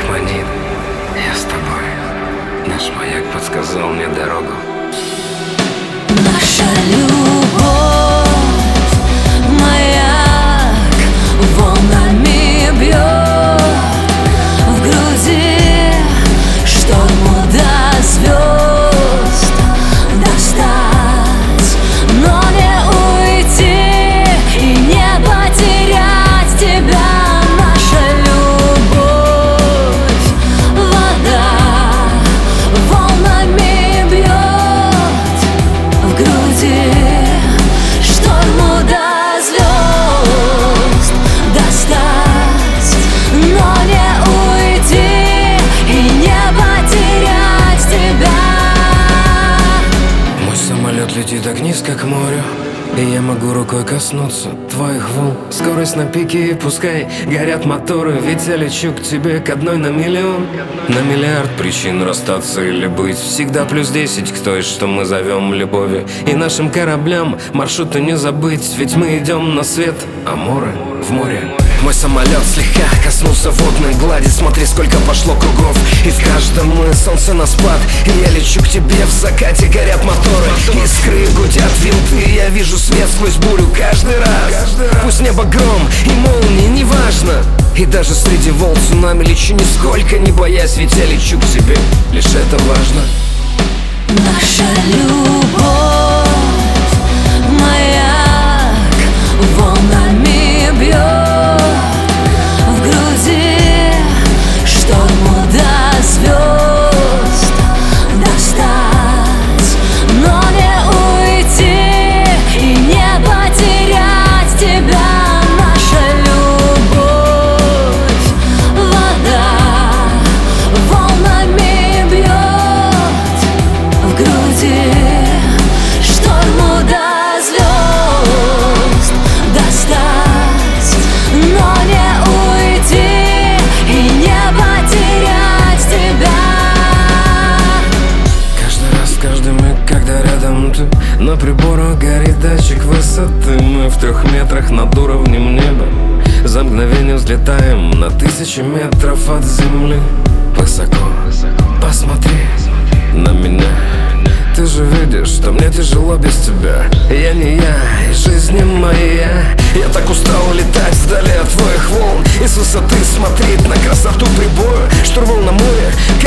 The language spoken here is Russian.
как манит, я с тобой. Наш маяк подсказал мне дорогу. Наша любовь, маяк, волнами бьет в груди, шторму до звезд достать, но не уйти и не потерять тебя. Наша любовь, вода, волнами бьет в груди, шторму до звезд достать, но не уйти и не потерять тебя. Мой самолет летит так низко к морю, и я могу рукой коснуться твоих волн. Скорость на пике, и пускай горят моторы, ведь я лечу к тебе к одной на миллион. На миллиард причин расстаться или быть, всегда плюс 10 к той, что мы зовем любовью. И нашим кораблям маршруты не забыть, ведь мы идем на свет, а море в море. Мой самолет слегка коснулся водной глади, смотри, сколько пошло кругов, и в каждом солнце на спад. И я лечу к тебе, в закате горят моторы, искры гудят винты, я вижу свет сквозь бурю каждый раз. Пусть небо гром и молнии, неважно, и даже среди волн цунами лечу, нисколько не боясь, ведь я лечу к тебе, лишь это важно. Наша любовь, маяк, волнами бьет в груди, шторму до звезд достать, но не уйти и не потерять тебя. Наша любовь, вода, волнами бьет в груди, шторму до звезд достать, но не уйти и не потерять тебя. Каждый раз, каждый миг, когда рядом ты, на приборах горит датчик высоты. Мы в 3 метрах над уровнем неба, за мгновение взлетаем на 1000 метров от земли. Высоко, посмотри на меня, ты же видишь, что мне тяжело без тебя. Я не я, и жизнь не моя. Я так устал летать вдали от твоих волн, и с высоты смотреть на красоту прибоя. Штурвал на море,